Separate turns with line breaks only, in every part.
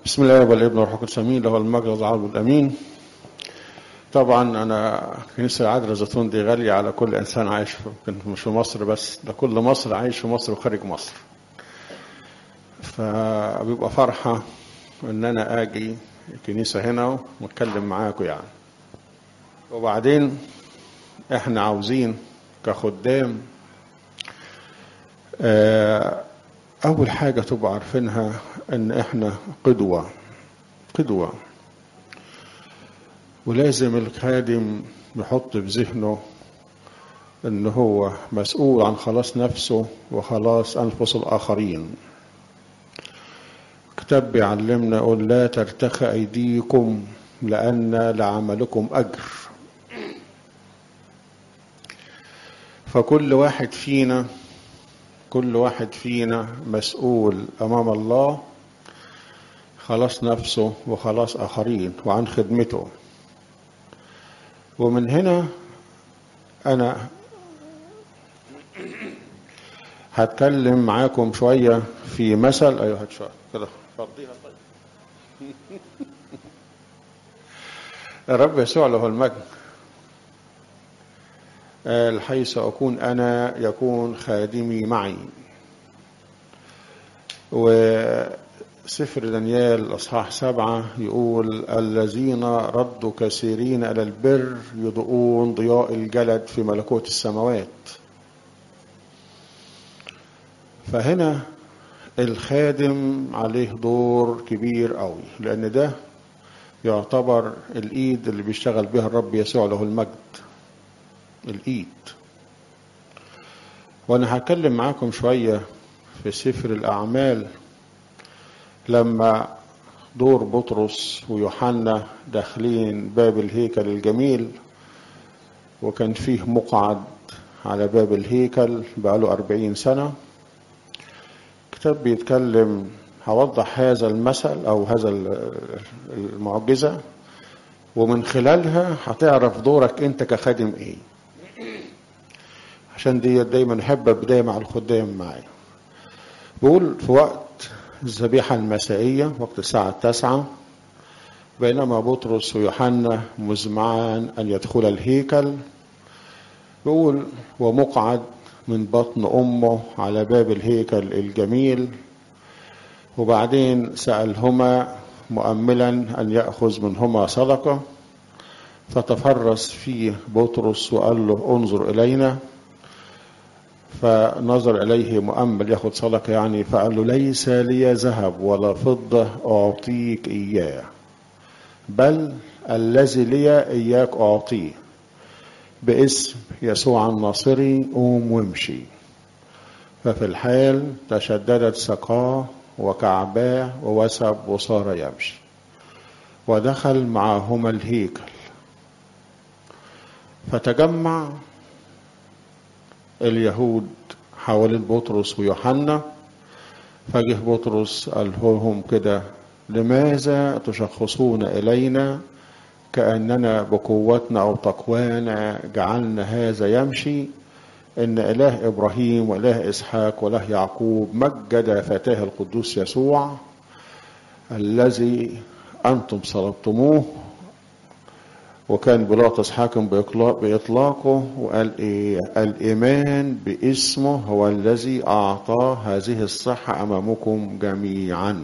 بسم الله والابن والروح القدس امين له المجد والعظمه والامين. طبعا انا كنيسه العذراء الزيتون دي غاليه على كل انسان عايش مش في مصر بس، ده كل مصر عايش في مصر وخارج مصر. فبيبقى فرحه ان انا اجي الكنيسه هنا واتكلم معاكم يعني. وبعدين احنا عاوزين كخدام اول حاجه تبقوا عارفينها ان احنا قدوه، ولازم الخادم يحط في ذهنه ان هو مسؤول عن خلاص نفسه وخلاص انفس الاخرين. كتاب بيعلمنا يقول لا ترتخي ايديكم لان لعملكم اجر. فكل واحد فينا مسؤول امام الله خلاص نفسه وخلاص اخرين وعن خدمته. ومن هنا انا هتكلم معاكم شوية في مثل. ايوه هتشوف كده فضيها. طيب الرب يسوع له المجد قال حيث اكون انا يكون خادمي معي. وسفر دانيال اصحاح 7 يقول الذين ردوا كثيرين الى البر يضوءون ضياء الجلد في ملكوت السماوات. فهنا الخادم عليه دور كبير قوي، لان ده يعتبر الايد اللي بيشتغل بها الرب يسوع له المجد، الايد. وانا هتكلم معاكم شوية في سفر الاعمال لما دور بطرس ويوحنا داخلين باب الهيكل الجميل، وكان فيه مقعد على باب الهيكل بقاله 40 سنة. كتاب بيتكلم، هوضح هذا المثل او هذا المعجزة، ومن خلالها هتعرف دورك انت كخادم ايه. عشان دي دايما احب بداية مع الخدام معايا. بقول في وقت الذبيحة المسائية وقت الساعة 9، بينما بطرس ويوحنا مزمعان ان يدخل الهيكل، بقول ومقعد من بطن امه على باب الهيكل الجميل. وبعدين سألهما مؤملا ان يأخذ منهما صدقة، فتفرس فيه بطرس وقال له انظر الينا. فنظر اليه مؤمل ياخد صدقة يعني، فقال له ليس لي ذهب ولا فضة اعطيك اياه، بل الذي لي اياك اعطيه. باسم يسوع الناصري قوم وامشي. ففي الحال تشددت ساقاه وكعباه ووثب وصار يمشي، ودخل معهما الهيكل. فتجمع اليهود حوالين بطرس ويوحنا، فجه بطرس قال لهم كده لماذا تشخصون إلينا كأننا بقوتنا أو تقوانا جعلنا هذا يمشي؟ إن إله إبراهيم وإله إسحاق وإله يعقوب مجد فتاه القدوس يسوع الذي أنتم صلبتموه. وكان بيلاطس حاكم بإطلاقه وقال إيه؟ الإيمان باسمه هو الذي أعطاه هذه الصحة أمامكم جميعا.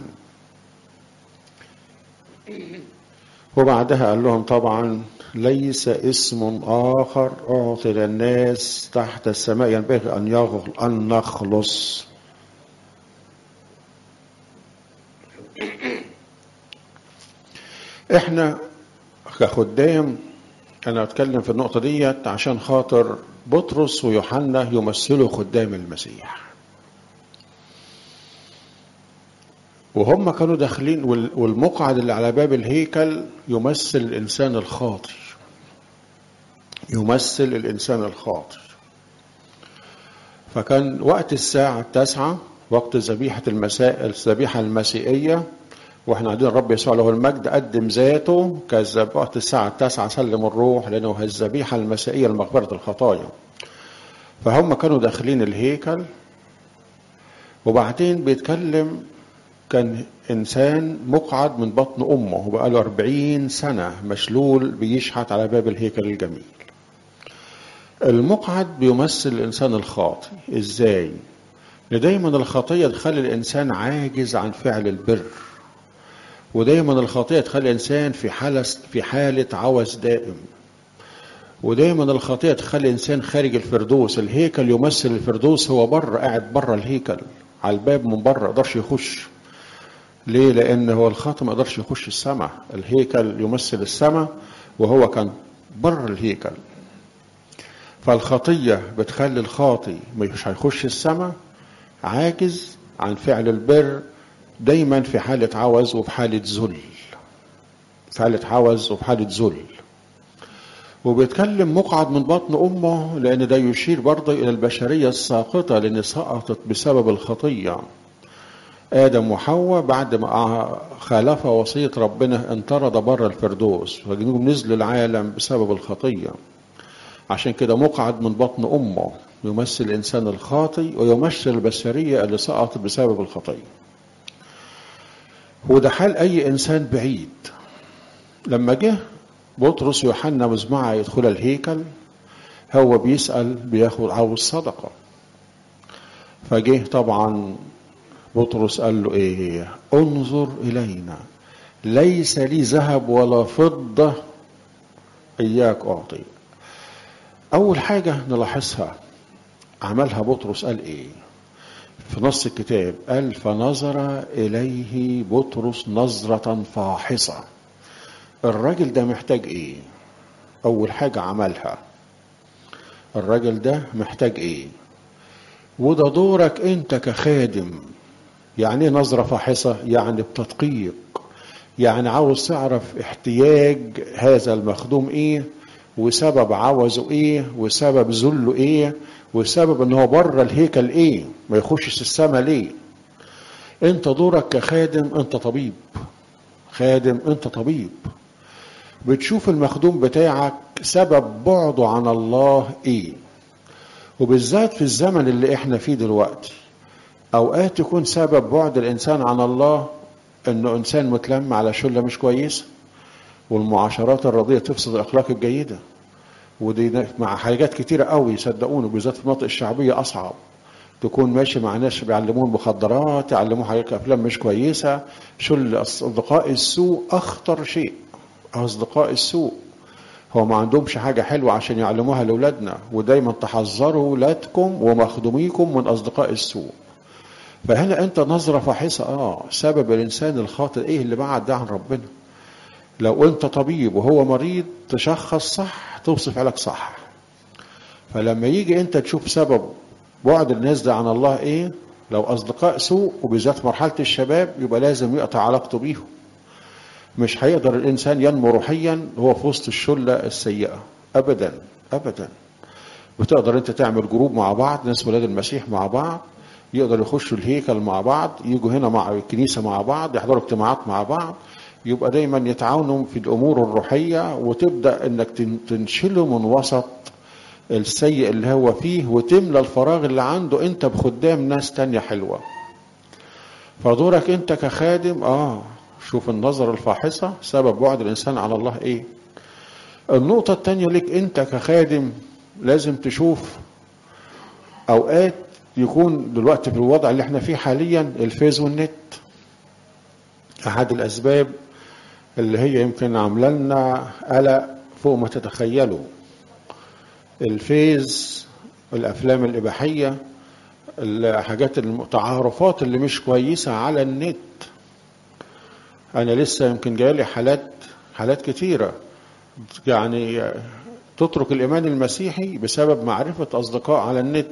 وبعدها قال لهم طبعا ليس اسم آخر أعطي للناس تحت السماء ينبغي أن نخلص. احنا كخدام، أنا أتكلم في النقطة ديت عشان خاطر بطرس ويوحنا يمثلوا خدام المسيح، وهم كانوا داخلين. والمقعد اللي على باب الهيكل يمثل الإنسان الخاطئ، فكان وقت الساعة 9 وقت ذبيحة المساء، الذبيحة المسيئية، واحنا قاعدين الرب يسوع له المجد قدم ذاته كذب وقت الساعة 9 سلم الروح، لأنه الذبيحة المسيئية لمغفرة الخطايا. فهم كانوا داخلين الهيكل، وبعدين بيتكلم كان إنسان مقعد من بطن أمه وبقاله 40 سنة مشلول بيشحت على باب الهيكل الجميل. المقعد بيمثل الإنسان الخاطئ. إزاي؟ لأن دايما الخطية تخلي الإنسان عاجز عن فعل البر، ودايما الخطية تخلي الإنسان في حالة عوز دائم، ودايما الخطية تخلي الإنسان خارج الفردوس. الهيكل يمثل الفردوس، هو بره، قاعد بره الهيكل على الباب من بره، ما يقدرش يخش. ليه؟ لأن هو الخاطئ ما يقدرش يخش السماء. الهيكل يمثل السماء وهو كان بره الهيكل. فالخطية بتخلي الخاطئ مش هيخش السماء، عاجز عن فعل البر، دايما في حالة عوز وفي حالة ذل، في حالة عوز وفي حالة ذل. وبيتكلم مقعد من بطن أمه لأن ده يشير برضه إلى البشرية الساقطة، لأن سقطت بسبب الخطية. آدم وحواء بعد ما خالف وصية ربنا انطرد بره الفردوس، فجنوب نزلوا العالم بسبب الخطية. عشان كده مقعد من بطن أمه يمثل الإنسان الخاطئ ويمثل البشرية اللي سقطت بسبب الخطية. وده حال أي إنسان بعيد. لما جه بطرس ويوحنا مزمعة يدخل الهيكل، هو بيسأل بياخد عاوز صدقة. فجه طبعا بطرس قال له ايه؟ انظر إلينا، ليس لي ذهب ولا فضة إياك أعطي. أول حاجة نلاحظها عملها بطرس قال ايه في نص الكتاب؟ قال فنظر إليه بطرس نظرة فاحصة. الراجل ده محتاج ايه؟ أول حاجة عملها، الراجل ده محتاج ايه؟ وده دورك انت كخادم. يعني نظرة فاحصة؟ يعني بتدقيق، يعني عاوز تعرف احتياج هذا المخدوم ايه، وسبب عوزه ايه، وسبب ذله ايه، وسبب ان هو بره الهيكل ايه، ما يخشش السماء ليه. انت دورك كخادم، انت طبيب، خادم انت طبيب، بتشوف المخدوم بتاعك سبب بعده عن الله ايه. وبالذات في الزمن اللي احنا فيه دلوقتي، اوقات يكون سبب بعد الانسان عن الله انه انسان متلم على شله مش كويسه، والمعاشرات الرضيه تفسد الاخلاق الجيده. ودي مع حاجات كتيره قوي صدقوني، بالذات في المناطق الشعبيه اصعب. تكون ماشي مع ناس بيعلموه مخدرات، يعلموه حاجات افلام مش كويسه، شل اصدقاء السوء اخطر شيء. اصدقاء السوء هو ما عندهمش حاجه حلوه عشان يعلموها لاولادنا، ودايما تحذروا اولادكم ومخدوميكم من اصدقاء السوء. فهنا انت نظرة فاحصة، سبب الانسان الخاطئ ايه اللي بعد ده عن ربنا. لو انت طبيب وهو مريض تشخص صح، توصف علاج صح. فلما يجي انت تشوف سبب بعد الناس ده عن الله ايه، لو اصدقاء سوء وبالذات مرحلة الشباب، يبقى لازم يقطع علاقته بيهم. مش هيقدر الانسان ينمو روحيا وهو في وسط الشلة السيئة ابدا ابدا. بتقدر انت تعمل جروب مع بعض، ناس ولاد المسيح مع بعض، يقدر يخشوا الهيكل مع بعض، يجوا هنا مع الكنيسة مع بعض، يحضروا اجتماعات مع بعض، يبقى دايما يتعاونوا في الأمور الروحية، وتبدأ انك تنشله من وسط السيء اللي هو فيه، وتملى الفراغ اللي عنده انت بخدام ناس تانية حلوة. فدورك انت كخادم شوف النظر الفاحصة سبب بعد الإنسان على الله ايه. النقطة التانية لك انت كخادم، لازم تشوف اوقات يكون دلوقتي في الوضع اللي احنا فيه حاليا الفيز والنت احد الاسباب اللي هي يمكن عامله لنا قلق فوق ما تتخيلوا. الفيز، الافلام الاباحيه، الحاجات التعارفات اللي مش كويسه على النت. انا لسه يمكن جايلي حالات كتيره يعني تترك الايمان المسيحي بسبب معرفه اصدقاء على النت،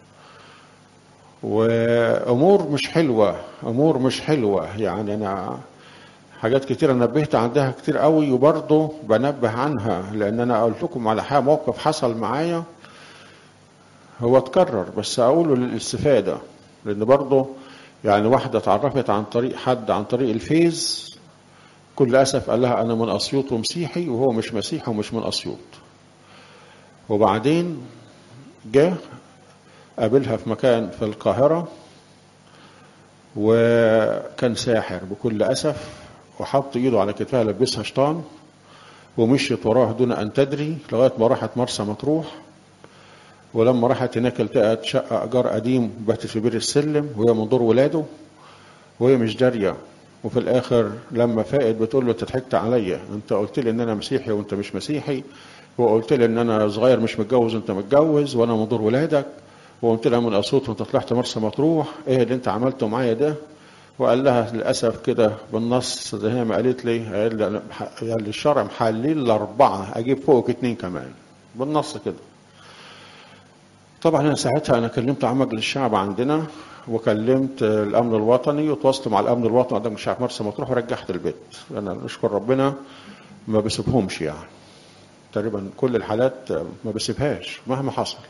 وامور مش حلوه يعني. انا حاجات كتيره نبهت عندها كتير قوي، وبرضه بنبه عنها، لان انا قلت لكم على موقف حصل معايا هو اتكرر، بس اقوله للاستفاده. لان برضه يعني واحده اتعرفت عن طريق حد عن طريق الفيز، كل اسف قال لها انا من اسيوط ومسيحي، وهو مش مسيحي ومش من اسيوط. وبعدين جه قابلها في مكان في القاهره، وكان ساحر بكل أسف، وحط إيده على كتفها لبسها شيطان ومشيت وراه دون أن تدري لغاية ما راحت مرسى مطروح. ولما راحت هناك التقت شقة إيجار قديم باتت في بير السلم وهي من دور ولاده وهي مش دارية. وفي الآخر لما فاقت بتقول له: أنت ضحكت عليا، أنت قلت لي إن أنا مسيحي وأنت مش مسيحي، وقلت لي إن أنا صغير مش متجوز وأنت متجوز وأنا من دور ولادك، وقلت لها من أسيوط وأنت طلعت مرسى مطروح، إيه اللي أنت عملته معايا ده؟ وقال لها للأسف كده بالنص زي ما قالت لي، قال لي الشرع محلل 4 أجيب فوقك 2 كمان، بالنص كده. طبعا أنا ساعتها كلمت عن مجلس الشعب عندنا وكلمت الأمن الوطني وتواصلوا مع الأمن الوطني قدام الشعب مرسى مطروح ورجعت البيت. أنا نشكر ربنا ما بسيبهمش، يعني تقريبا كل الحالات ما بسيبهاش مهما حصل.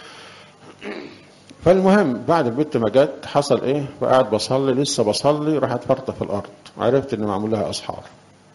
فالمهم بعد البنت ما جت حصل ايه؟ فقعد بصلي، لسه بصلي راحت فرطه في الارض، عرفت ان معمول لها اسحار.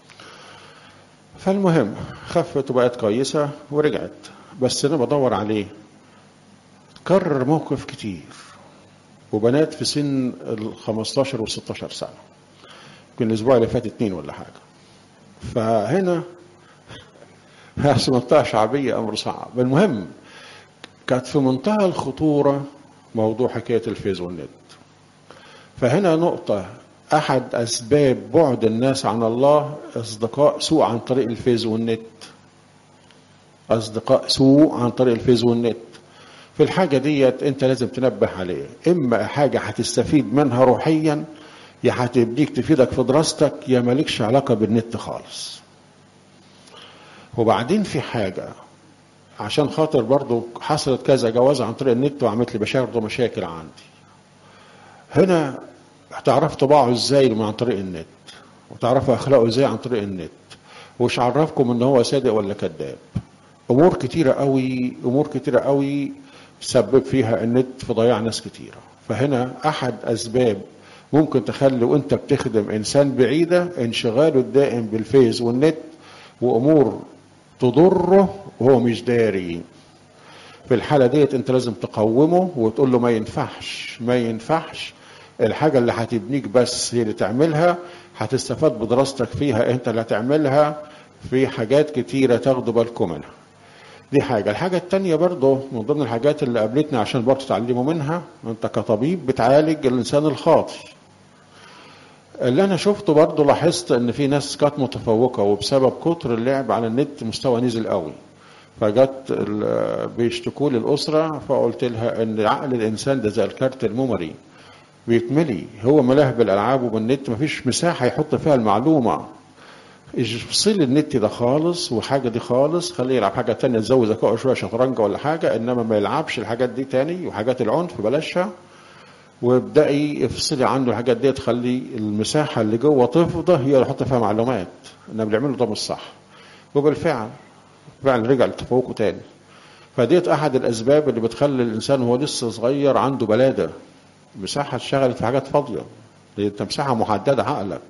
فالمهم خفت وبقت كويسه ورجعت. بس انا بدور عليه، كرر موقف كتير، وبنات في سن ال 15 و 16 سنه، يمكن الاسبوع اللي فات 2 ولا حاجه. فهنا في منطقه شعبيه امر صعب. المهم كانت في منتهى الخطوره موضوع حكاية الفيس والنت. فهنا نقطة، أحد أسباب بعد الناس عن الله أصدقاء سوء عن طريق الفيس والنت. أصدقاء سوء عن طريق الفيس والنت. في الحاجة ديت أنت لازم تنبه عليه، إما حاجة هتستفيد منها روحيا، يا هتبديك تفيدك في دراستك، يا مالكش علاقة بالنت خالص. وبعدين في حاجة، عشان خاطر برضو حصلت كذا جواز عن طريق النت وعملت لي برضو مشاكل عندي. هنا هتعرف طباعه ازاي عن طريق النت، وتعرفوا اخلاقه ازاي عن طريق النت، وش عرفكم ان هو صادق ولا كذاب. امور كتيره قوي سبب فيها النت في ضياع ناس كتيره. فهنا احد اسباب ممكن تخلي وانت بتخدم انسان بعيده انشغاله الدائم بالفيس والنت، وامور تضره وهو مش داري. في الحالة ديت انت لازم تقومه وتقول له ما ينفعش الحاجة اللي هتبنيك بس هي اللي تعملها، هتستفاد بدراستك فيها انت اللي هتعملها، في حاجات كتيرة تاخدوا بالكم منها. دي حاجة. الحاجة التانية برضو من ضمن الحاجات اللي قابلتني عشان برضو تعلموا منها، انت كطبيب بتعالج الانسان الخاطئ. اللي انا شفته برضو لاحظت ان في ناس كانت متفوقة وبسبب كتر اللعب على النت مستوى نزل قوي. فجت بيشتكوا لي الاسره، فقلت لها ان عقل الانسان ده زي الكارت الميموري بيتملي، هو ملاه بالالعاب وبالنت، مفيش مساحه يحط فيها المعلومه. افصل النت ده خالص والحاجه دي خالص، خليه يلعب حاجه تانية تزود ذكائه شويه، شطرنج ولا حاجه، انما ما يلعبش الحاجات دي تاني، وحاجات العنف بلاشها. وابدأي افصلي عنه الحاجات دي، تخلي المساحه اللي جوه تفضى هي اللي يحط فيها معلومات. انما بيعملوا ده مش صح. وبالفعل رجع لتفوقه تاني. فديت احد الاسباب اللي بتخلي الانسان وهو لسه صغير عنده بلاده، مساحه اشتغلت في حاجات فاضيه، انت مساحه محدده عقلك.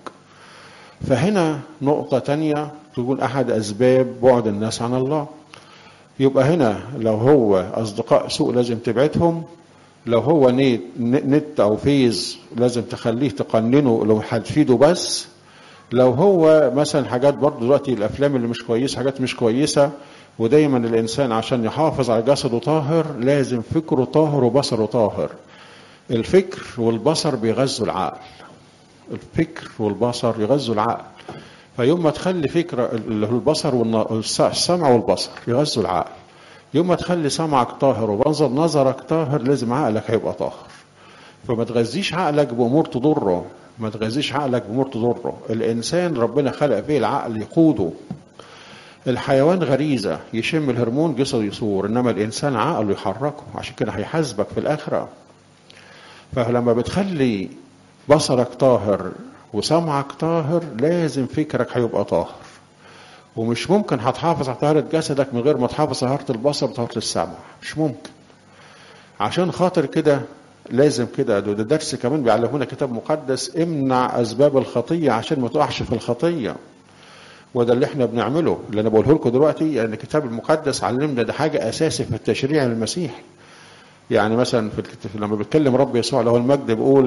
فهنا نقطه تانية تكون احد اسباب بعد الناس عن الله. يبقى هنا لو هو اصدقاء سوء لازم تبعدهم، لو هو نت او فيز لازم تخليه تقننه لو هتفيده بس. لو هو مثلا حاجات برضه دلوقتي الافلام اللي مش كويسه، حاجات مش كويسه، ودايما الانسان عشان يحافظ على جسده طاهر لازم فكره طاهر وبصره طاهر. الفكر والبصر بيغذوا العقل، الفكر والبصر يغذوا العقل. فيوم ما تخلي فكره البصر والسمع والبصر يغذوا العقل، يوم ما تخلي سمعك طاهر ومنظر نظرك طاهر، لازم عقلك هيبقى طاهر. فما تغذيش عقلك بامور تضره، ما تغذيش عقلك بامور تضره. الانسان ربنا خلق فيه العقل يقوده. الحيوان غريزه يشم الهرمون جسده يصور، انما الانسان عقله يحركه، عشان كده هيحاسبك في الاخره. فلما بتخلي بصرك طاهر وسمعك طاهر، لازم فكرك هيبقى طاهر. ومش ممكن هتحافظ على طهارة جسدك من غير ما تحافظ على طهارة البصر وطهارة السمع، مش ممكن. عشان خاطر كده لازم كده، ده درس كمان بيعلمونا كتاب مقدس، امنع اسباب الخطيه عشان ما تقعش في الخطيه. وده اللي احنا بنعمله، اللي انا بقوله لكم دلوقتي، يعني الكتاب المقدس علمنا ده حاجه اساسي في التشريع المسيحي. يعني مثلا لما بيتكلم رب يسوع له المجد بيقول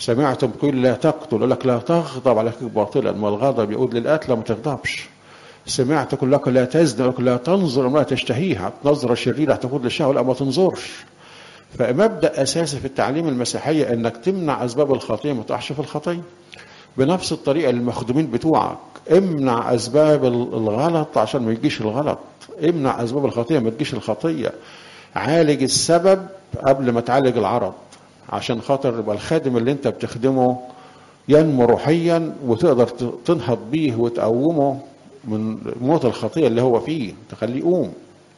سمعتم قيل لا تقتل، يقول لك لا تغضب على أخيك باطلا، والغضب يقول للقتل ما تغضبش. سمعت يقول لك لا تزني، يقول لك لا تنظر ما تشتهيها، نظرة شريرة تقود للشهوة، لا ما تنظرش. فمبدأ أساسي في التعليم المسيحية إنك تمنع أسباب الخطية، ما تقعش في الخطية. بنفس الطريقة للمخدومين بتوعك، امنع أسباب الغلط عشان ما يجيش الغلط، امنع أسباب الخطية ما تجيش الخطية. عالج السبب قبل ما تعالج العرض، عشان خاطر يبقى الخادم اللي انت بتخدمه ينمو روحيا، وتقدر تنهض بيه وتقومه من موت الخطية اللي هو فيه، تخليه يقوم.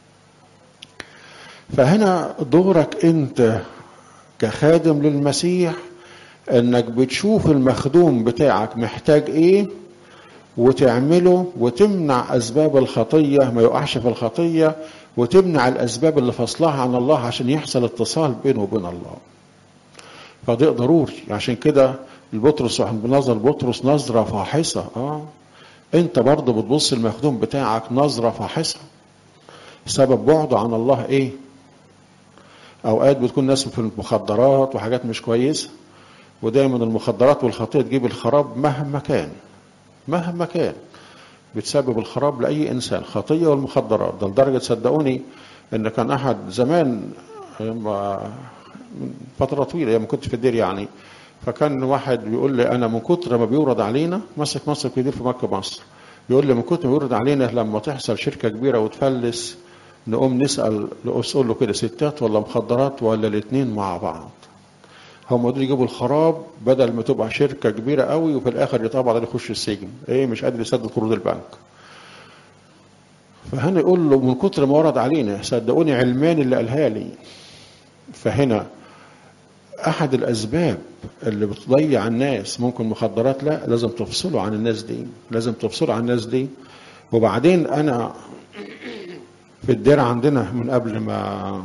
فهنا دورك انت كخادم للمسيح انك بتشوف المخدوم بتاعك محتاج ايه وتعمله، وتمنع اسباب الخطية ما يقعش في الخطية، وتمنع الاسباب اللي فصلها عن الله عشان يحصل اتصال بينه وبين الله. فده ضروري. عشان كده البطرس بنظر بطرس نظرة فاحصة. انت برضه بتبص المخدوم بتاعك نظرة فاحصة. سبب بعده عن الله ايه؟ اوقات بتكون ناس في المخدرات وحاجات مش كويسة، ودايما المخدرات والخطية تجيب الخراب مهما كان، مهما كان بتسبب الخراب لأي إنسان، خطية والمخدرات. ده لدرجة صدقوني إن كان أحد زمان من فترة طويلة لما كنت في الدير يعني، فكان واحد بيقول لي أنا من كتر ما بيورد علينا، مسك مصر كبير في مكة مصر، بيقول لي من كتر ما بيورد علينا لما تحصل شركة كبيرة وتفلس نقوم نسأل له كده ستات ولا مخدرات ولا الاتنين مع بعض. هم دول يجيبوا الخراب، بدل ما تبقى شركة كبيرة قوي وفي الآخر يطبع عليه يخش السجن، مش قادر يسدد قروض البنك. فهنا يقول له من كتر ما ورد علينا، صدقوني علمان اللي قالها لي. فهنا أحد الأسباب اللي بتضيع الناس ممكن مخدرات، لا لازم تفصلوا عن الناس دي، لازم تفصلوا عن الناس دي. وبعدين أنا في الدير عندنا من قبل ما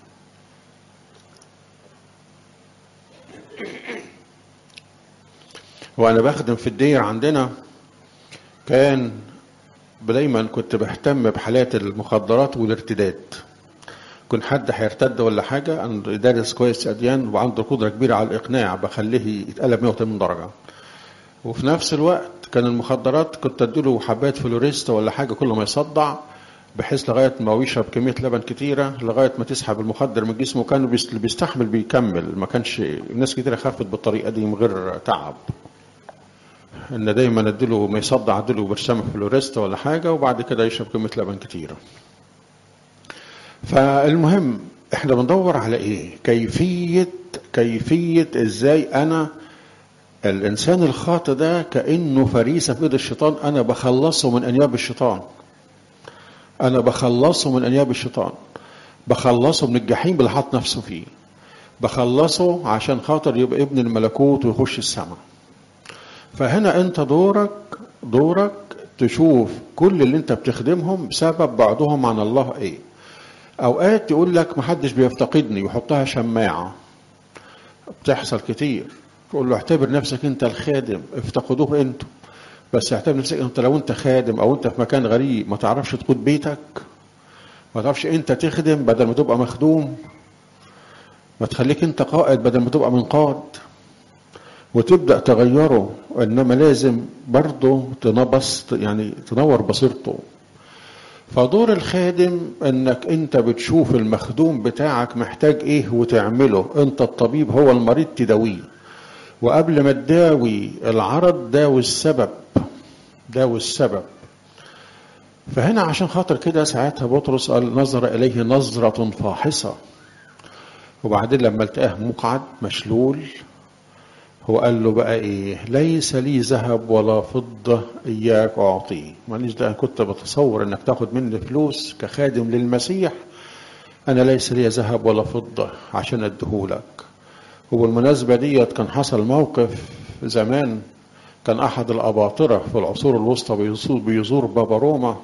وأنا بخدم في الدير عندنا، كان دايما كنت بهتم بحالات المخدرات والارتداد. كنت حد هيرتد ولا حاجة، أنا دارس كويس أديان وعنده قدرة كبيرة على الإقناع، بخليه يتقلب 180 درجة. وفي نفس الوقت كان المخدرات كنت أديله حبات فلوريستا ولا حاجة كل ما يصدع، بحيث لغاية ما يشرب كمية لبن كتيرة لغاية ما تسحب المخدر من جسمه. كانوا بيستحمل بيكمل، ما كانش ناس كتيرة خافت بالطريقة دي من غير تعب. ان دايما اديله ما يصدع اديله برشام فلوريستا ولا حاجه، وبعد كده يشرب كميه لبن كتيره. فالمهم احنا بندور على ايه؟ كيفيه ازاي انا الانسان الخاطئ ده كانه فريسه في ايد الشيطان، انا بخلصه من انياب الشيطان، انا بخلصه من انياب الشيطان، بخلصه من الجحيم اللي حاط نفسه فيه، بخلصه عشان خاطر يبقى ابن الملكوت ويخش السماء. فهنا انت دورك تشوف كل اللي انت بتخدمهم سبب بعضهم عن الله ايه. اوقات يقول لك محدش بيفتقدني ويحطها شماعة، بتحصل كتير. تقول له اعتبر نفسك انت الخادم، افتقدوه انتوا، بس اعتبر نفسك انت لو انت خادم او انت في مكان غريب ما تعرفش تقود بيتك، ما تعرفش انت تخدم بدل ما تبقى مخدوم، ما تخليك انت قائد بدل ما تبقى منقاد، وتبدأ تغيره. إنما لازم برضه يعني تنور بصيرته. فدور الخادم انك انت بتشوف المخدوم بتاعك محتاج ايه وتعمله. انت الطبيب، هو المريض تداويه، وقبل ما تداوي العرض داوي السبب. فهنا عشان خاطر كده ساعتها بطرس قال نظر اليه نظرة فاحصة. وبعدين لما التقاه مقعد مشلول، هو قال له بقى ايه؟ ليس لي ذهب ولا فضة اياك اعطيه. ماليش ده، كنت بتصور انك تاخد مني فلوس كخادم للمسيح، انا ليس لي ذهب ولا فضة عشان اديهولك. وبالمناسبة ديت كان حصل موقف زمان، كان احد الاباطرة في العصور الوسطى بيزور بابا روما،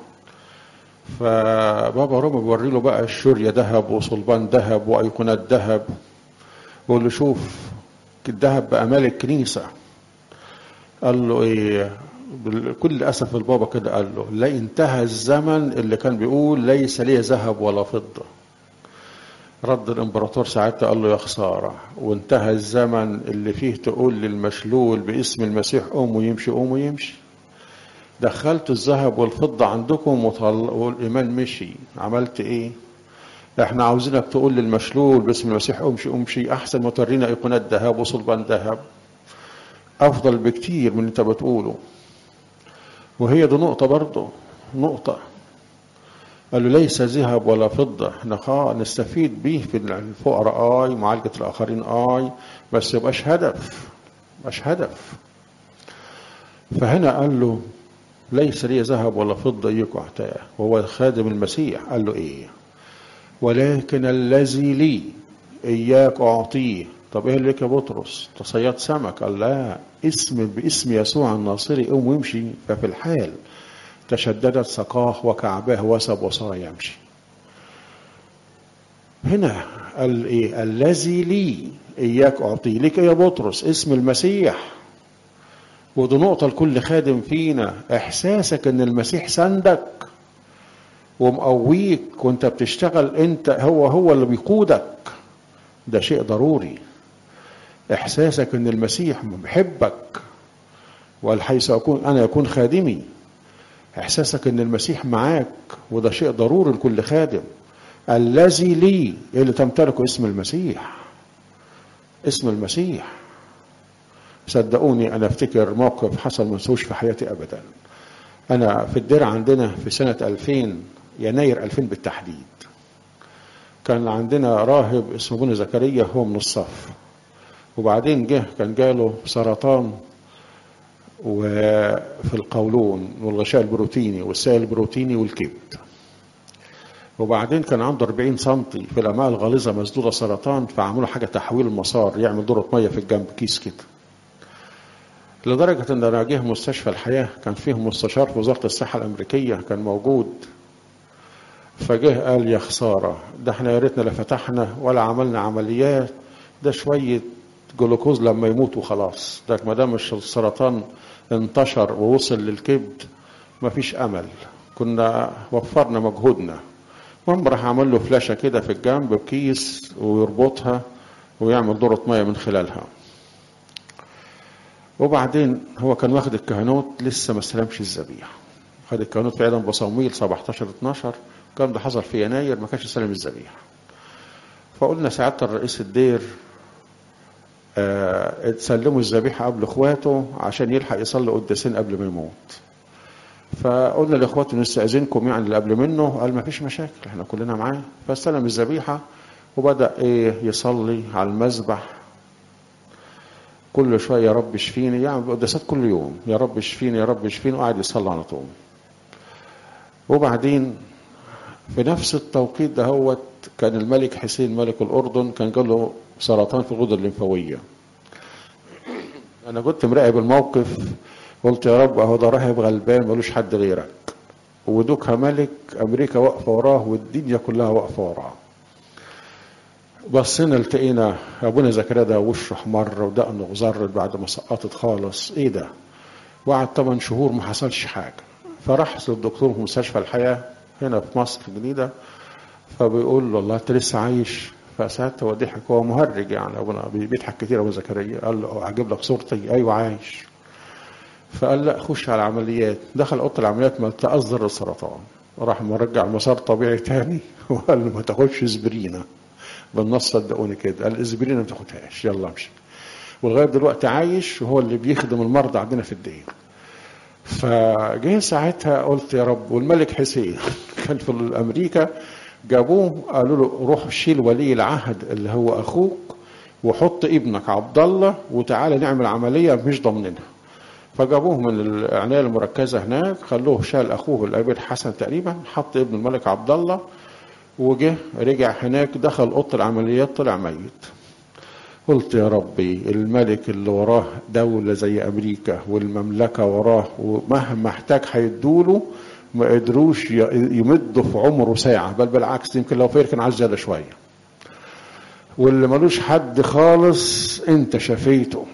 فبابا روما بيوري له بقى الشورية ذهب وصلبان ذهب وايقونات ذهب، بيقول له شوف الذهب بقى مال الكنيسة. قال له ايه؟ بكل اسف البابا كده قال له لا، انتهى الزمن اللي كان بيقول ليس لي ذهب ولا فضة. رد الامبراطور ساعتها قال له يا خسارة، وانتهى الزمن اللي فيه تقول للمشلول باسم المسيح قوم ويمشي قوم ويمشي. دخلتوا الذهب والفضة عندكم والإيمان مشي، عملت ايه؟ احنا عاوزينك تقول للمشلول باسم المسيح امشي امشي، احسن ما تورينا ايقونات ذهب وصلبان ذهب، افضل بكتير من اللي انت بتقوله. وهي دي نقطة برضه، نقطة. قال له ليس ذهب ولا فضة، احنا نستفيد بيه في الفقراء معالجة الآخرين بس يبقاش هدف، مش هدف. فهنا قال له ليس لي ذهب ولا فضة يقعتها، وهو خادم المسيح. قال له ايه؟ ولكن الذي لي إياك أعطيه. طب ايه لك يا بطرس؟ تصيد سمك؟ قال لا، باسم يسوع الناصري قوم وامشي. ففي الحال تشددت ساقاه وكعباه وسب وصار يمشي. هنا قال ايه؟ الذي لي إياك أعطيه. لك يا بطرس اسم المسيح. ودي نقطة لكل خادم فينا، إحساسك إن المسيح سندك ومقويك وانت بتشتغل، انت هو اللي بيقودك، ده شيء ضروري. احساسك ان المسيح بيحبك، والحيث اكون انا يكون خادمي. احساسك ان المسيح معاك، وده شيء ضروري لكل خادم. الذي لي اللي تمتلكه اسم المسيح، اسم المسيح. صدقوني انا افتكر موقف حصل ما انساهوش في حياتي ابدا. انا في الدير عندنا في سنة 2000 يناير 2000 بالتحديد، كان عندنا راهب اسمه ابونا زكريا، هو من الصف، وبعدين كان جاله سرطان وفي القولون والغشاء البروتيني والسائل البروتيني والكبد. وبعدين كان عنده 40 سنتي في الامعاء الغليظه مسدوده سرطان، فعملوا حاجه تحويل المسار، يعمل دورة ميه في الجنب كيس كده. لدرجه ان انا جه مستشفى الحياه، كان فيه مستشار في وزاره الصحه الامريكيه كان موجود، فجه قال يا خساره، ده احنا يا ريتنا لا فتحنا ولا عملنا عمليات، ده شويه جلوكوز لما يموت وخلاص، ده ما دام السرطان انتشر ووصل للكبد مفيش امل، كنا وفرنا مجهودنا. المهم راح عمل له فلاشه كده في الجنب بكيس ويربطها ويعمل دورة ميه من خلالها. وبعدين هو كان واخد الكهنوت لسه ما استلمش الذبيحه، خد الكهنوت في عيد بصمويل 17/12، كان ده حصل في يناير، ما كانش استلم الذبيحه. فقلنا ساعتها الرئيس الدير اتسلموا الذبيحه قبل اخواته عشان يلحق يصلي قداسين قبل ما يموت. فقلنا لاخواته نستاذنكم يعني اللي قبل منه، قال ما فيش مشاكل احنا كلنا معاه. فاستلم الذبيحه وبدا يصلي على المذبح كل شويه يا رب اشفيني، يعني قداسات كل يوم يا رب اشفيني يا رب اشفيني، وقاعد يصلي على طول. وبعدين في نفس التوقيت ده كان الملك حسين ملك الأردن كان جاله سرطان في الغدة الليمفاوية. أنا كنت مراقب الموقف، قلت يا رب أهو ده راهب غلبان ملوش حد غيرك، ودوكها ملك أمريكا واقفة وراه والدنيا كلها واقفة وراه. بصينا التقينا أبونا زكريا ده وشه احمر ودقنه غزرت بعد ما سقطت خالص، إيه ده؟ وقعد 8 شهور ما حصلش حاجة. فراح للدكتور في مستشفى الحياة هنا في مصر الجديدة، فبيقول له والله انت لسه عايش؟ فساعتها هو ضحك، هو مهرج يعني ابونا بيضحك كتير ابو زكريا. قال له اجيب لك صورتي؟ ايوه عايش. فقال لا خش على العمليات. دخل اوضه العمليات ما تأذر السرطان، راح مرجع المسار طبيعي تاني وقال له ما تاخدش اسبرينه بالنص، صدقوني كده قال اسبرينه ما تاخدهاش يلا امشي. ولغايه دلوقتي عايش وهو اللي بيخدم المرضى عندنا في الدير. فجه ساعتها قلت يا رب. والملك حسين كان في امريكا، جابوه قالوا له روح شيل ولي العهد اللي هو اخوك وحط ابنك عبد الله وتعالى نعمل عمليه مش ضامنينها. فجابوه من العنايه المركزه هناك، خلوه شال اخوه الابيض حسن تقريبا، حط ابن الملك عبد الله، وجه رجع هناك دخل اوضه العمليات طلع ميت. قلت يا ربي الملك اللي وراه دولة زي أمريكا والمملكة وراه ومهما احتاج هيدوله، ما قدروش يمدوا في عمره ساعة، بل بالعكس يمكن لو فير كان عايز زيادة شوية. واللي ملوش حد خالص انت شفيته.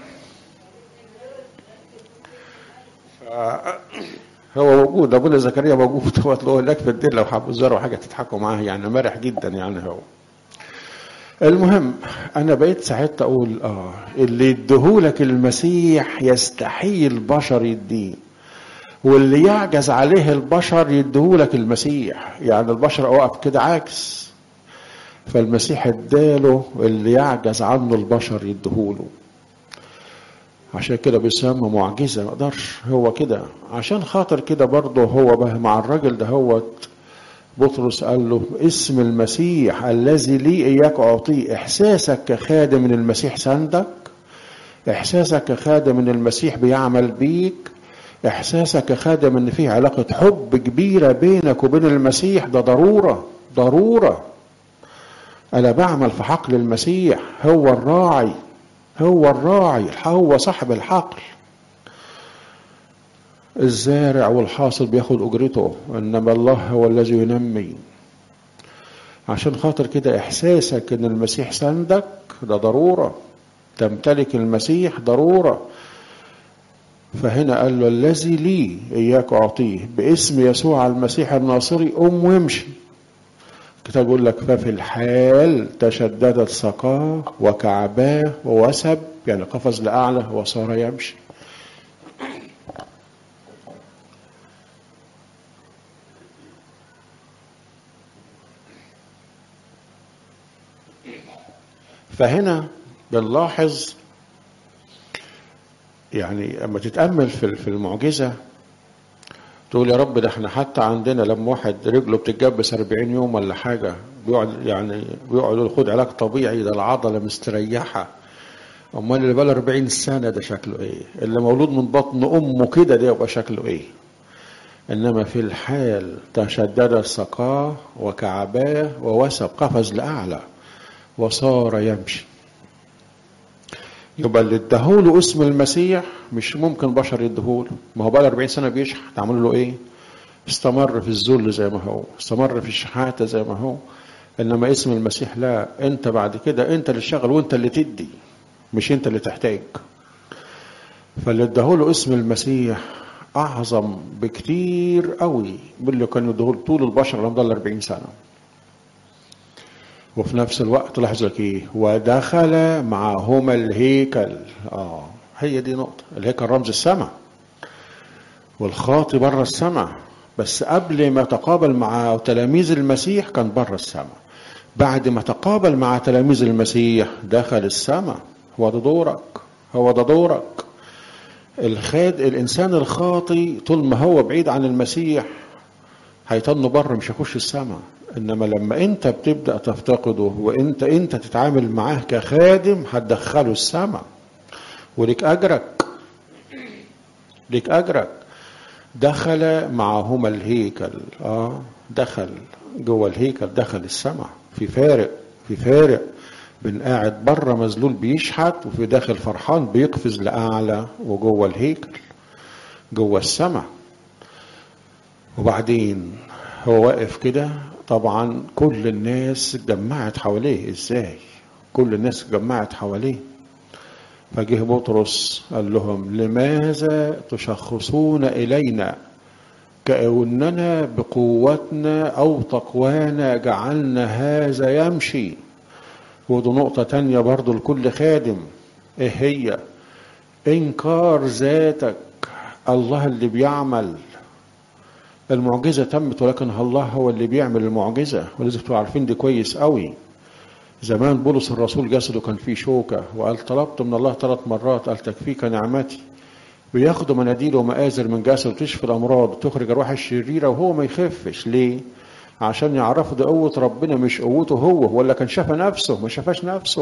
هو موجود ابونا زكريا موجود، هو هناك في الدير لو حابب تزوروا حاجة تضحكوا معاه، يعني مرح جدا يعني. هو المهم انا بقيت ساعتها اقول اللي يديهولك المسيح يستحيل البشر يديه، واللي يعجز عليه البشر يديهولك المسيح. يعني البشر اوقف كده عكس، فالمسيح اداله اللي يعجز عنه البشر يديهوله. عشان كده بيسمى معجزة، ما قدرش هو كده. عشان خاطر كده برضه هو بقى مع الراجل ده بطرس قال له اسم المسيح الذي لي إياك أعطيه. إحساسك كخادم من المسيح سندك، إحساسك كخادم من المسيح بيعمل بيك، إحساسك كخادم إن فيه علاقة حب كبيرة بينك وبين المسيح، ده ضرورة ضرورة. أنا بعمل في حقل المسيح، هو الراعي، هو الراعي، هو صاحب الحقل. الزارع والحاصل بياخد أجرته، إنما الله هو الذي ينمي. عشان خاطر كده إحساسك إن المسيح سندك ده ضرورة، تمتلك المسيح ضرورة. فهنا قال له الذي لي إياك أعطيه، باسم يسوع المسيح الناصري قم وامشي. الكتاب يقول لك ففي الحال تشددت ساقاه وكعباه ووسب، يعني قفز لأعلى وصار يمشي. فهنا بنلاحظ يعني اما تتأمل في المعجزة تقول يا رب ده احنا حتى عندنا لما واحد رجله بتتجبس 40 يوم ولا حاجة بيقعد ياخد علاج طبيعي، ده العضلة مستريحة. امال اللي بقى 40 سنة ده شكله ايه؟ اللي مولود من بطن امه كده ده يبقى شكله ايه؟ انما في الحال تشدد ساقاه وكعباه ووسب، قفز لأعلى وصار يمشي. يبقى اللي اداهوله اسم المسيح مش ممكن بشر يديهوله. ما هو بقى 40 سنة بيشحت، تعملوا له ايه؟ استمر في الذل زي ما هو، استمر في الشحاتة زي ما هو. انما اسم المسيح لا، انت بعد كده انت اللي تشتغل وانت اللي تدي، مش انت اللي تحتاج. فاللي اداهوله اسم المسيح اعظم بكتير قوي من اللي كانوا يديهوله طول البشر اللي ضل 40 سنة. وفي نفس الوقت لاحظ لك ايه؟ ودخل معهما الهيكل. هي دي نقطة. الهيكل رمز السماء، والخاطي بره السماء. بس قبل ما تقابل مع تلاميذ المسيح كان بره السماء، بعد ما تقابل مع تلاميذ المسيح دخل السماء. هو ده دورك، هو ده دورك. الانسان الخاطي طول ما هو بعيد عن المسيح هيطنه بره، مش هيخش السماء. انما لما انت بتبدأ تفتقده وانت تتعامل معاه كخادم هتدخله السماء، ولك اجرك، لك اجرك. دخل معهما الهيكل. دخل جوه الهيكل، دخل السماء. في فارق بين قاعد بره مذلول بيشحت وفي داخل فرحان بيقفز لأعلى وجوه الهيكل جوه السماء. وبعدين هو واقف كده، طبعا كل الناس جمعت حواليه. ازاي كل الناس جمعت حواليه؟ فجه بطرس قال لهم لماذا تشخصون إلينا كأننا بقوتنا أو تقوانا جعلنا هذا يمشي؟ ودي نقطة تانية برضو لكل خادم. ايه هي؟ انكار ذاتك. الله اللي بيعمل المعجزة تمت، ولكن الله هو اللي بيعمل المعجزة، ولازم تبقوا عارفين دي كويس قوي. زمان بولس الرسول جسده كان فيه شوكة وقال طلبت من الله 3 مرات، قال تكفيك نعمتي. بياخدوا مناديل ومآزر من جسده تشفي الأمراض وتخرج الروح الشريرة وهو ما يخفش. ليه؟ عشان يعرفوا دي قوة ربنا مش قوته هو، ولا كان شاف نفسه، ما شافش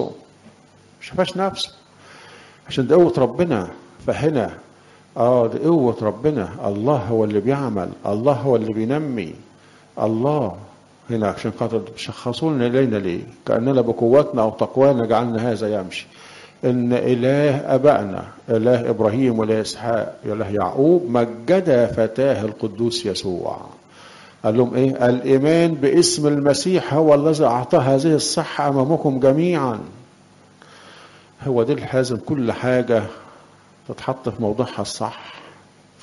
نفسه، عشان دي قوة ربنا. فهنا دي قوة ربنا. الله هو اللي بيعمل، الله هو اللي بينمي. الله هنا عشان خاطر شخصوا لنا إلينا ليه؟ كأننا بقوتنا أو تقوانا جعلنا هذا يمشي. إن إله أبائنا، إله إبراهيم وإله إسحاق وإله يعقوب، مجد فتاه القدوس يسوع. قال لهم إيه؟ الإيمان باسم المسيح هو الذي أعطى هذه الصحة أمامكم جميعا. هو ده الحازم، كل حاجة تتحط في موضوعها الصح،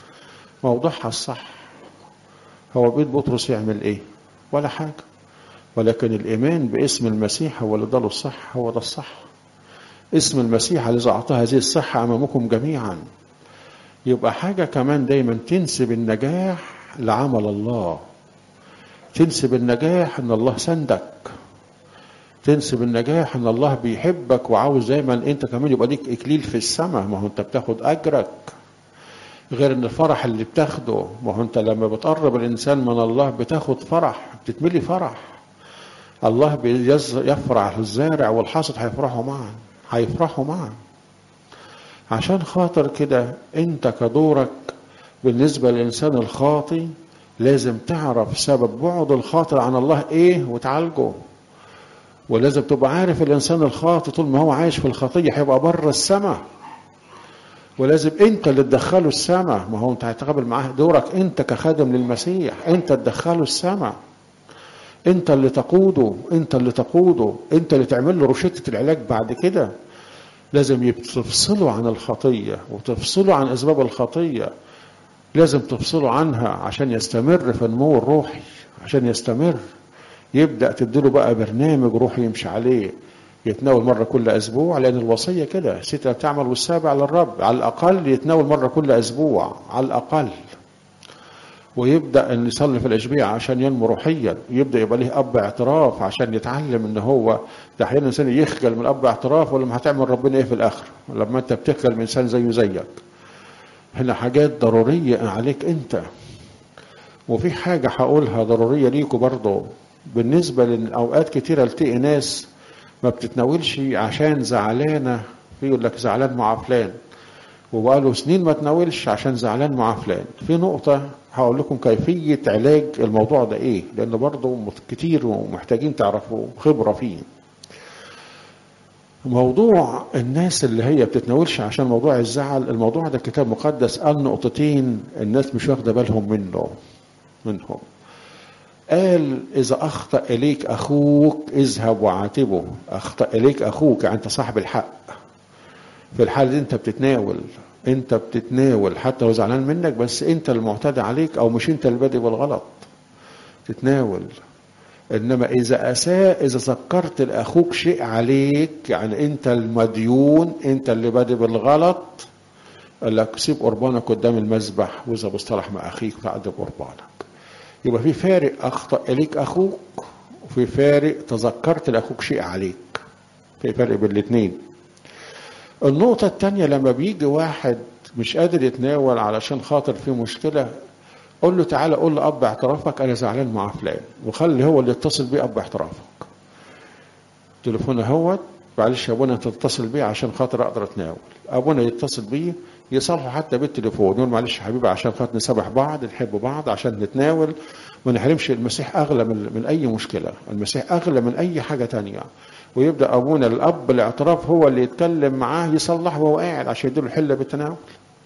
موضوعها الصح. هو بيت بطرس يعمل إيه؟ ولا حاجة. ولكن الإيمان باسم المسيح هو اللي اداله الصح، هو ده الصح. اسم المسيح الذي أعطى هذه الصحة أمامكم جميعا. يبقى حاجة كمان دايما تنسب النجاح لعمل الله، تنسب النجاح ان الله سندك، تنسب النجاح ان الله بيحبك وعاوز دايما انت كمان يبقى ليك اكليل في السماء. ما هو انت بتاخد اجرك، غير ان الفرح اللي بتاخده. ما هو انت لما بتقرب الانسان من الله بتاخد فرح، بتتملي فرح. الله يفرح الزارع والحاصد هيفرحوا معا، هيفرحوا معا. عشان خاطر كده انت كدورك بالنسبة للإنسان الخاطي لازم تعرف سبب بعد الخاطئ عن الله ايه وتعالجه. ولازم تبقى عارف الإنسان الخاطئ طول ما هو عايش في الخطية هيبقى بره السماء، ولازم انت اللي تدخله السماء. ما هو انت هتقابل معاه، دورك انت كخادم للمسيح، انت تدخله السماء، انت اللي تقوده، انت اللي تقوده، انت اللي تعمل له روشتة العلاج بعد كده. لازم تفصله عن الخطية وتفصله عن أسباب الخطية، لازم تفصله عنها عشان يستمر في النمو الروحي، عشان يستمر. يبدأ تديله بقى برنامج روحي يمشي عليه، يتناول مرة كل أسبوع، لأن الوصية كده 6 تعمل والسابع للرب. على الأقل يتناول مرة كل أسبوع على الأقل. ويبدأ أن يصلي في الأشبيع عشان ينمو روحيا. يبدأ يبقى له أب اعتراف عشان يتعلم أن هو ده. أحيانا الإنسان يخجل من أب اعتراف، ولما هتعمل ربنا إيه في الآخر لما أنت بتخجل من إنسان زيه زيك. هنا حاجات ضرورية عليك أنت. وفي حاجة هقولها ضرورية ليكوا برضو. بالنسبة لأوقات كتيرة التقي ناس ما بتتناولش عشان زعلانة، يقول لك زعلان مع فلان، وبقاله سنين ما تناولش عشان زعلان مع فلان. في نقطة هقول لكم كيفية علاج الموضوع ده ايه، لأن برضو كتير ومحتاجين تعرفوا خبرة فيه. موضوع الناس اللي هي بتتناولش عشان موضوع الزعل، الموضوع ده كتاب مقدس قال نقطتين الناس مش واخده بالهم منهم. قال إذا أخطأ إليك أخوك اذهب وعاتبه. أخطأ إليك أخوك يعني أنت صاحب الحق. في الحالة دي أنت بتتناول حتى لو زعلان منك، بس أنت المعتدى عليك أو مش أنت اللي بادئ بالغلط، تتناول. إنما إذا أساء، إذا ذكرت لأخوك شيء عليك، يعني أنت المديون، أنت اللي بادئ بالغلط، قال لك سيب قربانك قدام المذبح، وإذا بصطلح مع أخيك فأقدم قربانك. يبقى في فارق أخطأ إليك أخوك، وفي فارق تذكرت لأخوك شيء عليك، في فرق بين الاثنين. النقطة الثانية لما بيجي واحد مش قادر يتناول علشان خاطر في مشكلة، قول له تعالى قول لأب اعترافك أنا زعلان مع فلان، وخلي هو اللي يتصل بيه أب اعترافك. تليفونه هوت، معلش يا ابونا تتصل بيه عشان خاطر أقدر أتناول. أبونا يتصل بيه يصالحوا حتى بالتليفون، يقول معلش يا حبيبي عشان خاطر نسامح بعض، نحب بعض، عشان نتناول ما نحرمش. المسيح أغلى من أي مشكلة، المسيح أغلى من أي حاجة تانية. ويبدأ أبونا الأب الاعتراف هو اللي يتكلم معاه يصلح وهو قاعد عشان يديله الحلة بالتناول.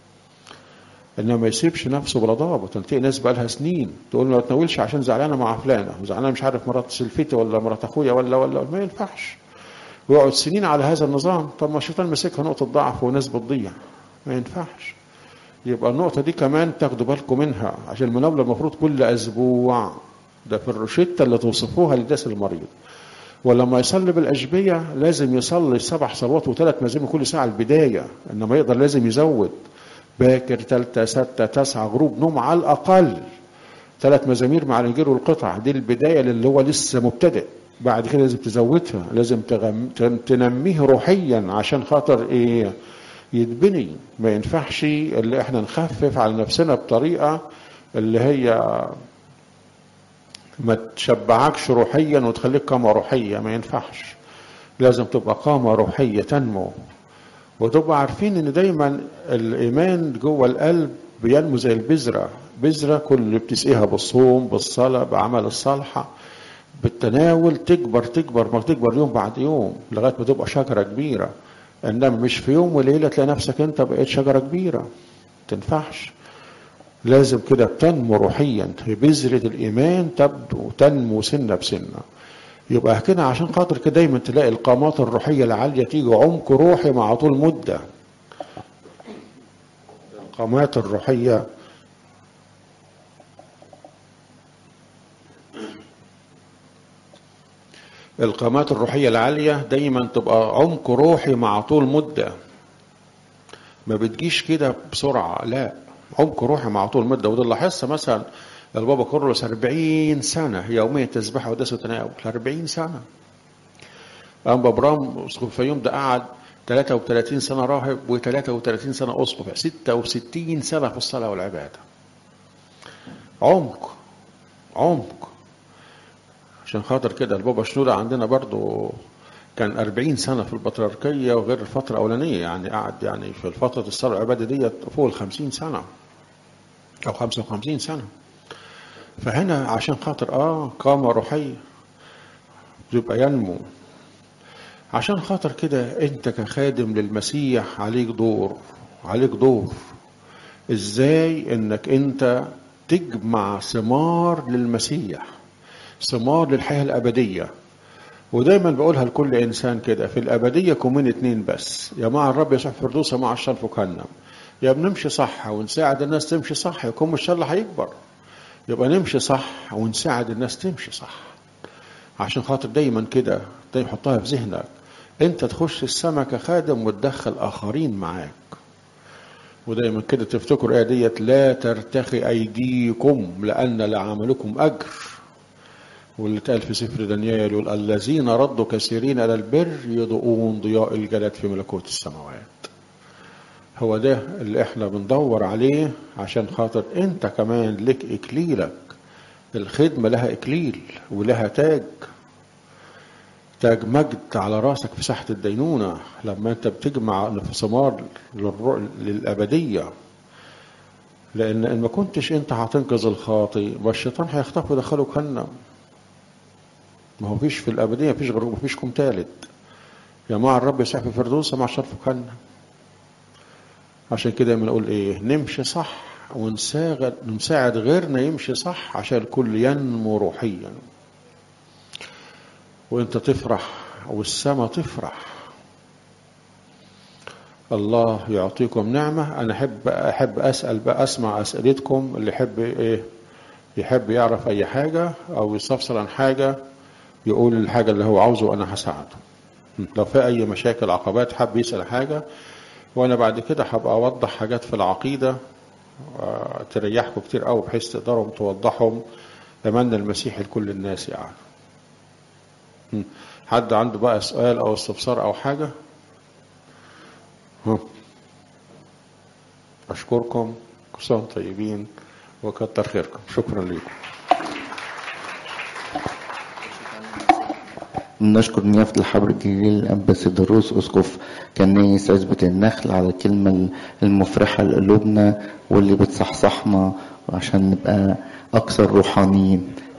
إنما ما يسيبش نفسه بلضاب. وتنتهي ناس بقى لها سنين تقول ما تناولش عشان زعلانة مع فلانة، وزعلانة مش عارف مرات سلفتي ولا مرات أخويا ولا ما ينفعش. ويقعد سنين على هذا النظام. طب ما الشيطان مسكها نقطة ضعف وناس بتضيع، ما ينفعش. يبقى النقطة دي كمان تاخدوا بالكم منها، عشان المناولة المفروض كل أسبوع، ده في الروشتة اللي توصفوها للناس المريض. ولما يصلي بالأشبية لازم يصلي 7 صلوات و3 مزامير كل ساعة البداية، إنما يقدر لازم يزود باكر 3 6 9 غروب نوم على الأقل 3 مزامير مع الإنجيل والقطع. دي البداية اللي هو لسه مبتدئ. بعد كده لازم تزودها، لازم تنميه روحيا عشان خاطر ايه يتبني. ما ينفعش اللي احنا نخفف على نفسنا بطريقة اللي هي ما تشبعكش روحيا وتخليك قامة روحية، ما ينفعش. لازم تبقى قامة روحية تنمو. وتبقى عارفين ان دايما الايمان جوه القلب بينمو زي بذرة كل اللي بتسقيها بالصوم بالصلاة بعمل الصالحة بالتناول تكبر ما تكبر يوم بعد يوم لغاية ما تبقى شجرة كبيرة. انما مش في يوم وليلة تلاقي نفسك انت بقيت شجرة كبيرة، تنفعش. لازم كده بتنمو روحيا، بذرة الإيمان تبدو تنمو سنة بسنة. يبقى كده عشان خاطر كده دايما تلاقي القامات الروحية العالية تيجي عمق روحي مع طول مدة. القامات الروحية القامات الروحية العالية دايما تبقى عمق روحي مع طول مدة، ما بتجيش كده بسرعة، لا، عمق روحي مع طول مدة. وده اللي لاحظها مثلا البابا كرولوس 40 سنة يوميا تسبيح وقداس وتناول، 40 سنة. أنبا برام أسقف الفيوم ده قعد 33 سنة راهب و33 سنة أسقف، 66 سنة في الصلاة والعبادة. عمق عمق. عشان خاطر كده البابا شنودة عندنا برضو كان 40 سنة في البطريركية، وغير الفترة الأولانية يعني قعد يعني في فترة الصلاة والعبادة دي فوق 50 سنة أو 55 سنة. فهنا عشان خاطر قامة روحية يبقى ينمو. عشان خاطر كده انت كخادم للمسيح عليك دور ازاي انك انت تجمع ثمار للمسيح، ثمار للحياة الأبدية. ودايما بقولها لكل إنسان كده، في الأبدية كومين 2 بس، يا مع الرب يسوع في الفردوس يا مع الشر في جهنم. يا بنمشي صح ونساعد الناس تمشي صح يكون الشر هيكبر، يبقى نمشي صح ونساعد الناس تمشي صح. عشان خاطر دايما كده دايما حطها في ذهنك، انت تخش السما كخادم وتدخل آخرين معاك. ودايما كده تفتكر الآية ديت، لا ترتخي أيديكم لأن لعملكم أجر. واللي اتقال في سفر دانيال يقول الذين ردوا كثيرين على البر يضوءون ضياء الجلد في ملكوت السماوات. هو ده اللي احنا بندور عليه، عشان خاطر انت كمان لك اكليلك. الخدمة لها اكليل ولها تاج مجد على راسك في ساحة الدينونة، لما انت بتجمع ثمار للأبدية. لأن إن ما كنتش انت هتنقذ الخاطئ والشيطان هيخطفه ويدخله جهنم. ما هو فيش في الأبدية فيش غير فيشكم ثالث، يا مع الرب يسوع في الفردوس مع الشر في جهنم. عشان كده بنقول ايه، نمشي صح ونساعد غيرنا يمشي صح عشان الكل ينمو روحيا، وانت تفرح والسما تفرح. الله يعطيكم نعمة. انا احب اسأل بقى، اسمع اسئلتكم. اللي يحب يعرف اي حاجة او يستفسر عن حاجة يقول الحاجة اللي هو عاوزه وانا هساعده. لو في اي مشاكل عقبات حب يسأل حاجة، وانا بعد كده هبقى اوضح حاجات في العقيدة تريحكم كتير قوي بحيث تقدروا توضحهم لمن المسيح لكل الناس يعني. حد عنده بقى سؤال او استفسار او حاجة؟ اشكركم، كل سنة وانتم طيبين وكتر خيركم. شكرا لكم.
نشكر نيافة الحبر الجليل الأنبا سيدروس أسقف كنيس عزبة النخل على الكلمة المفرحة لقلوبنا واللي بتصحصحنا عشان نبقى أكثر روحانيين.